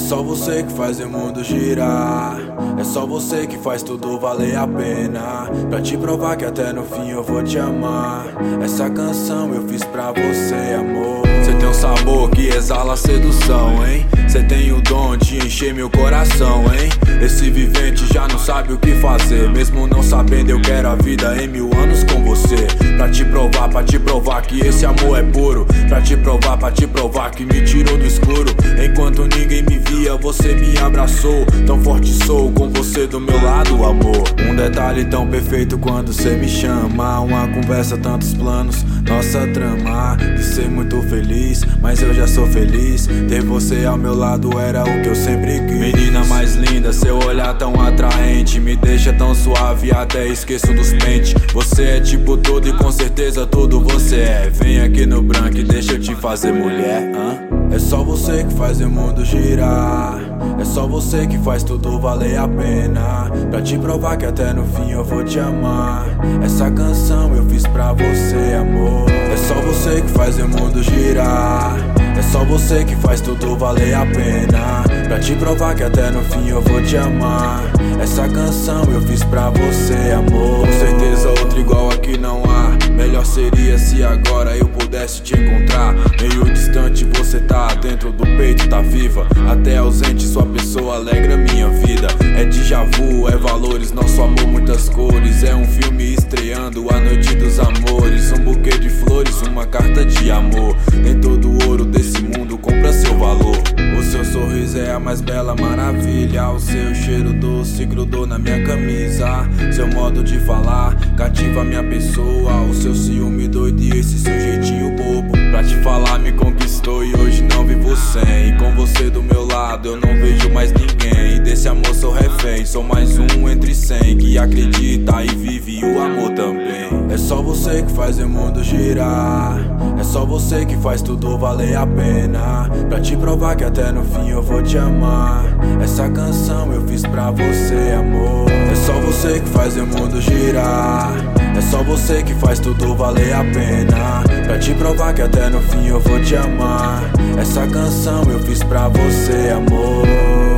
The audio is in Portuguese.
só você que faz o mundo girar. É só você que faz tudo valer a pena. Pra te provar que até no fim eu vou te amar. Essa canção eu fiz pra você, amor. Cê tem um sabor que exala sedução, hein? Cê tem o dom de encher meu coração, hein? Esse vivente já não sabe o que fazer. Mesmo não sabendo, eu quero a vida em 1000 anos com você. Pra te provar que esse amor é puro. Pra te provar que me tirou do escuro. Enquanto ninguém me via, você me abraçou. Tão forte sou com você do meu lado, amor. Um detalhe tão perfeito quando cê me chama. Uma conversa, tantos planos, nossa trama de ser muito feliz, mas eu já sou feliz. Ter você ao meu lado era o que eu sempre quis. Menina mais linda, seu olhar tão atraente me deixa tão suave, até esqueço dos pentes. Você é tipo tudo e com certeza tudo você é. Vem aqui no branco e deixa eu te fazer mulher, É só você que faz o mundo girar. É só você que faz tudo valer a pena. Pra te provar que até no fim eu vou te amar. Essa canção eu fiz pra você, amor. É só você que faz o mundo girar. É só você que faz tudo valer a pena. Pra te provar que até no fim eu vou te amar. Essa canção eu fiz pra você, amor. Com certeza outra igual aqui não há. Melhor seria se agora eu pudesse te encontrar. Meio distante você tá, dentro do peito tá viva. Até ausente sua pessoa alegra minha vida. É déjà vu, é valores, nosso amor muitas cores. É um filme estreando, a noite dos amores. Um buquê de flores, uma carta de amor. Nem todo ouro desse mundo compra seu valor. O seu sorriso é a mais bela maravilha. O seu cheiro doce grudou na minha camisa. Seu modo de falar cativa minha pessoa. O seu ciúme doido e esse seu jeitinho bobo. Pra te falar me conquistou e hoje não vivo sem. E com você do meu lado eu não vejo mais ninguém. E desse amor sou refém, sou mais um entre 100 que acredita e vive o amor também. É só você que faz o mundo girar. É só você que faz tudo valer a pena. Pra te provar que até no fim eu vou te amar. Essa canção eu fiz pra você, amor. É só você que faz o mundo girar. É só você que faz tudo valer a pena. Pra te provar que até no fim eu vou te amar. Essa canção eu fiz pra você, amor.